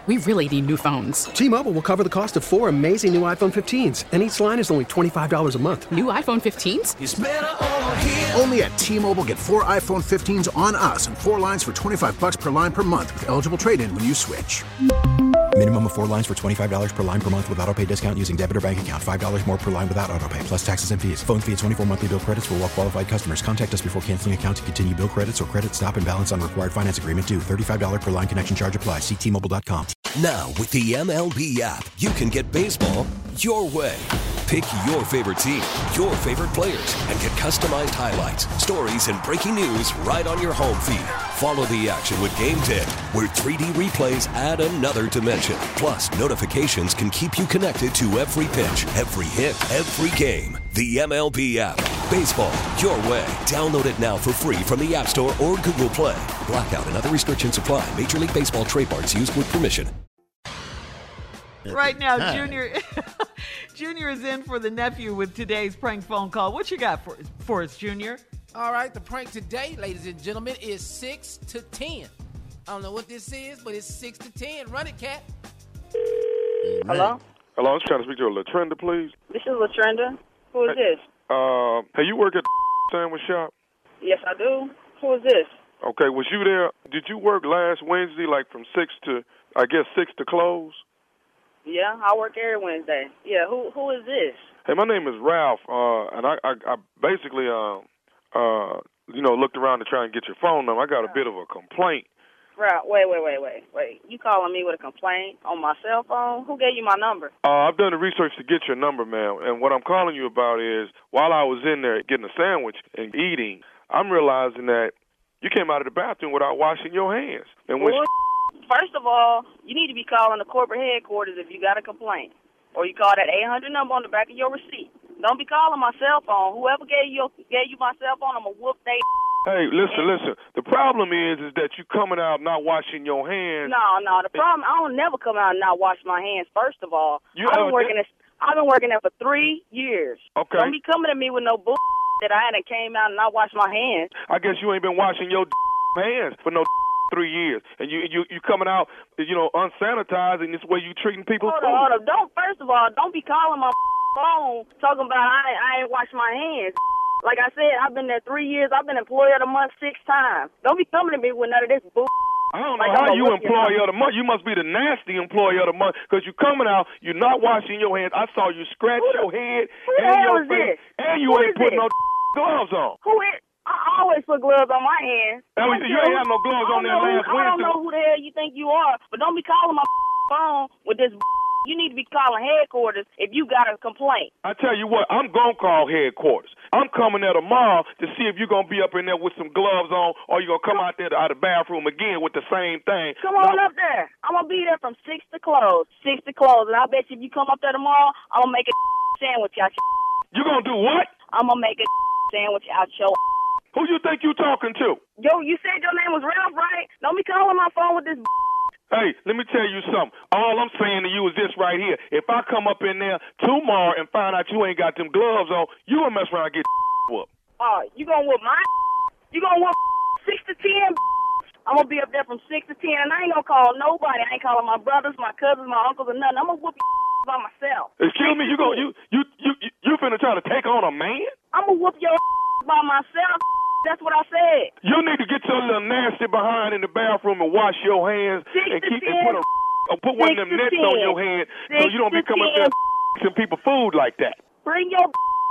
We really need new phones. T-Mobile will cover the cost of 4 amazing new iPhone 15s, and each line is only $25 a month. New iPhone 15s? It's better over here. Only at T-Mobile, get 4 iPhone 15s on us and 4 lines for $25 per line per month with eligible trade-in when you switch. Minimum of 4 lines for $25 per line per month with autopay discount using debit or bank account. $5 more per line without autopay, plus taxes and fees. Phone fee at 24 monthly bill credits for well-qualified customers. Contact us before canceling account to continue bill credits or credit stop and balance on required finance agreement due. $35 per line connection charge applies. See T-Mobile.com. Now, with the MLB app, you can get baseball your way. Pick your favorite team, your favorite players, and get customized highlights, stories, and breaking news right on your home feed. Follow the action with Game Day, where 3D replays add another dimension. Plus, notifications can keep you connected to every pitch, every hit, every game. The MLB app. Baseball your way. Download it now for free from the App Store or Google Play. Blackout and other restrictions apply. Major League Baseball trademarks used with permission. Right now, Junior is in for the nephew with today's prank phone call. What you got for us, Junior? All right, the prank today, ladies and gentlemen, is 6 to 10. I don't know what this is, but it's 6 to 10. Run it, Cat. Hello? Hello, I was trying to speak to LaTrenda, please. This is LaTrenda. Who is this? Hey, you work at the sandwich shop? Yes, I do. Who is this? Okay, was you there? Did you work last Wednesday, like from 6 to, I guess, 6 to close? Yeah, I work every Wednesday. Yeah, who is this? Hey, my name is Ralph, and I basically, looked around to try and get your phone number. I got a bit of a complaint. Right, wait. You calling me with a complaint on my cell phone? Who gave you my number? I've done the research to get your number, ma'am, and what I'm calling you about is, while I was in there getting a sandwich and eating, I'm realizing that you came out of the bathroom without washing your hands. And when First of all, you need to be calling the corporate headquarters if you got a complaint. Or you call that 800 number on the back of your receipt. Don't be calling my cell phone. Whoever gave you my cell phone, I'm going to whoop they. Hey, listen. The problem is that you coming out not washing your hands. No. The problem, I don't never come out and not wash my hands, first of all. I've been working there for 3 years. Okay. Don't be coming at me with no bull that I hadn't came out and not washed my hands. I guess you ain't been washing your hands for no 3 years. And you coming out, unsanitized, and this way you treating people. Hold on. First of all, don't be calling my phone talking about I ain't washed my hands. Like I said, I've been there 3 years. I've been employee of the month 6 times. Don't be coming to me with none of this bull. I don't know how you employee of the month. You must be the nasty employee of the month because you coming out, you're not washing your hands. I saw you scratch your head and your face, and you ain't putting no gloves on. Who is? I always put gloves on my hands. You ain't have no gloves on there last Wednesday. I don't know who the hell you think you are, but don't be calling my phone with this. You need to be calling headquarters if you got a complaint. I tell you what, I'm going to call headquarters. I'm coming there tomorrow to see if you're going to be up in there with some gloves on or you're going to come out there out of the bathroom again with the same thing. Come on up there. I'm going to be there from 6 to close. 6 to close. And I bet you if you come up there tomorrow, I'm going to make a sandwich out your. You going to do what? I'm going to make a sandwich out your. Who you think you talking to? Yo, you said your name was Ralph, right? Don't be calling my phone with this. Hey, let me tell you something. All I'm saying to you is this right here. If I come up in there tomorrow and find out you ain't got them gloves on, you gonna mess around and get whooped. You gonna whoop my? You gonna whoop 6 to 10? I'm gonna be up there from 6 to 10, and I ain't gonna call nobody. I ain't calling my brothers, my cousins, my uncles, or nothing. I'm gonna whoop by myself. Excuse me, you finna try to take on a man? I'm gonna whoop your by myself. That's what I said. You need to get your little nasty behind in the bathroom and wash your hands and put one of them nets on your hand so you don't be coming up there some people food like that. Bring your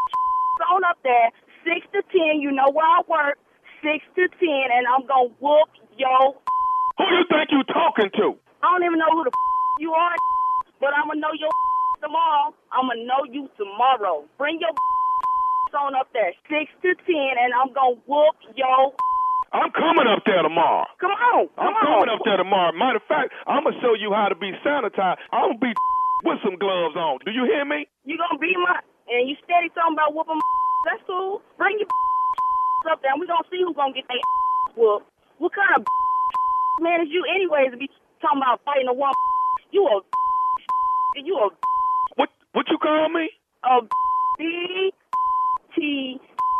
on up there, 6 to 10. You know where I work, 6 to 10, and I'm gonna whoop your. Who you think you talking to? I don't even know who the you are, but I'm gonna know your tomorrow. I'm gonna know you tomorrow. Bring your on up there, 6 to 10, and I'm gonna whoop yo. I'm coming up there tomorrow. Come on. I'm coming up there tomorrow. Matter of fact, I'm gonna show you how to be sanitized. I'm gonna be with some gloves on. Do you hear me? You gonna be and you steady talking about whooping. That's cool. Bring your up there, and we gonna see who's gonna get their whooped. What kind of man is you, anyways, to be talking about fighting a woman? You a what you call me? A BTH.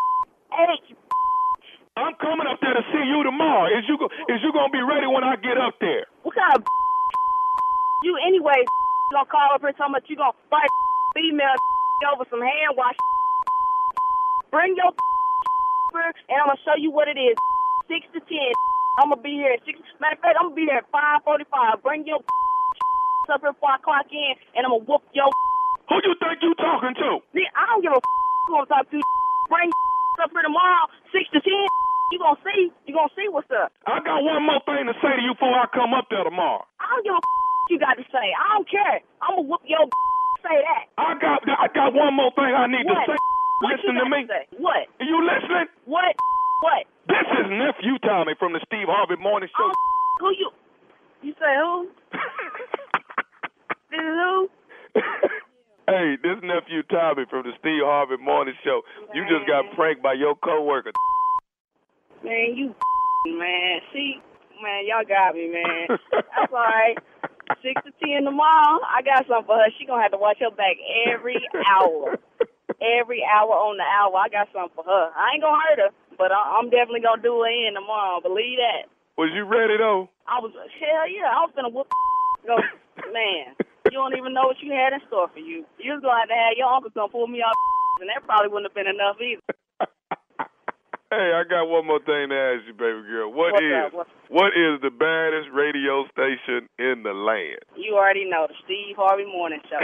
I'm coming up there to see you tomorrow. Is you gonna be ready when I get up there? What kind of you anyway. You gonna call up here talking about you gonna fight female over some hand wash. Bring your and I'm gonna show you what it is. 6 to 10. I'm gonna be here at 6. Matter of fact, I'm gonna be here at 5:45. Bring your up here before I clock in, and I'm gonna whoop your. Who you think you talking to? I don't give a who I'm talking to. Bring up here tomorrow, 6 to 10. You gonna see. You gonna see what's up. I got one more thing to say to you before I come up there tomorrow. I don't give a you got to say. I don't care. I'm gonna whoop your. Say that. I got one more thing I need to say. Listen to me. Say? What? Are you listening? What? What? This is Nephew Tommy from the Steve Harvey Morning Show. Who you? You say who? This is who? Hey, this Nephew Tommy from the Steve Harvey Morning Show. You just got pranked by your coworker. Man, you man. See, man, y'all got me, man. That's all right. 6 to 10 tomorrow. I got something for her. She gonna have to watch her back every hour. Every hour on the hour. I got something for her. I ain't gonna hurt her, but I'm definitely gonna do her in tomorrow. Believe that. Was you ready though? I was. Hell yeah. I was gonna whoop. Go, man. You don't even know what you had in store for you. You was gonna have your uncle come pull me off, and that probably wouldn't have been enough either. Hey, I got one more thing to ask you, baby girl. What is the baddest radio station in the land? You already know, the Steve Harvey Morning Show.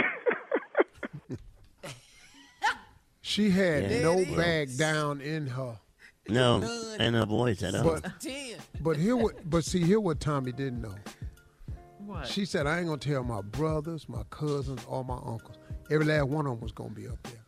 She had no bag down in her. No, and her voice at all. But here what Tommy didn't know. What? She said, I ain't gonna tell my brothers, my cousins, or my uncles. Every last one of them was gonna be up there.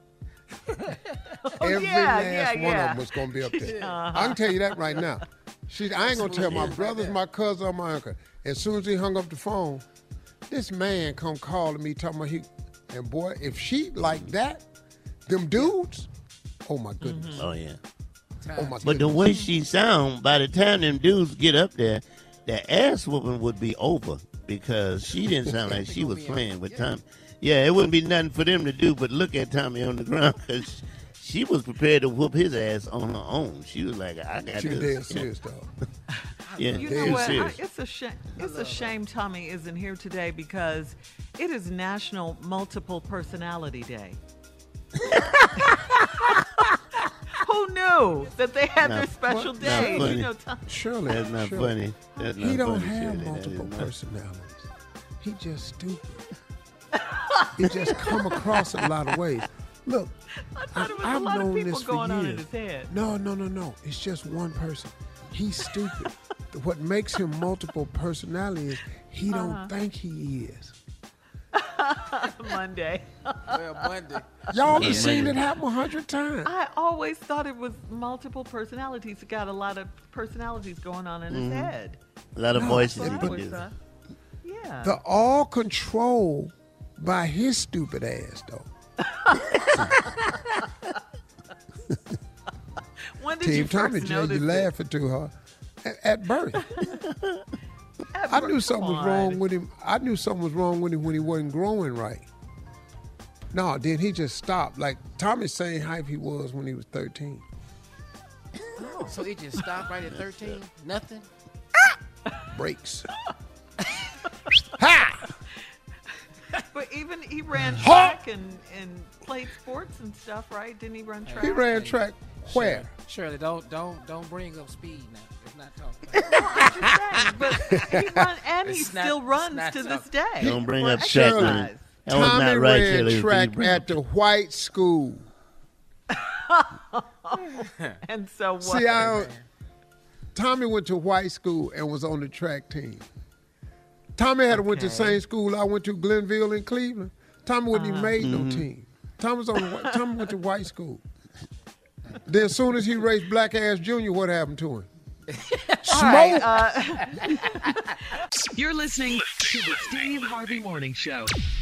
Every last one of them was going to be up there. I can tell you that right now. I ain't going to tell my brothers, my cousins, or my uncle. As soon as he hung up the phone, this man come calling me, talking about and boy, if she like that, them dudes, oh my goodness. Mm-hmm. Oh, yeah. Oh my But the way she sound, by the time them dudes get up there, the ass whooping would be over because she didn't sound like she was playing with Tommy. Yeah, it wouldn't be nothing for them to do but look at Tommy on the ground because she was prepared to whoop his ass on her own. She was like, I got this. She was dead serious, though. Yeah, you know what? It's a shame. It's a shame Tommy isn't here today because it is National Multiple Personality Day. Who knew that they had their special day? You know, Shirley, that's not funny. That's not he don't funny, have Shirley. multiple personalities. He just stupid. He just come across a lot of ways. Look, I've known this for years. On in his head. No. It's just one person. He's stupid. What makes him multiple personality is he don't think he is. Monday. Well, Monday. Y'all have seen it happen 100 times. I always thought it was multiple personalities. He got a lot of personalities going on in his head. A lot of voices. Yeah. The all control by his stupid ass, though. When did you first notice you laughing to her at birth. I knew something was wrong with him. I knew something was wrong with him when he wasn't growing right. No, then he just stopped. Like Tommy's same height he was when he was 13. Oh, so he just stopped right at 13? Nothing? Breaks. Ha! But even he ran track and played sports and stuff, right? Didn't he run track? He ran track where? Shirley, don't bring up speed now. It's not talking. But he still runs to this day. Don't bring up track. Tommy ran track at the white school. And so what? See, Tommy went to white school and was on the track team. Tommy had went to the same school I went to, Glenville in Cleveland. Tommy wouldn't even made no team. Tommy went to white school. Then as soon as he raced Black Ass Jr., what happened to him? Smoke. You're listening to the Steve Harvey Morning Show.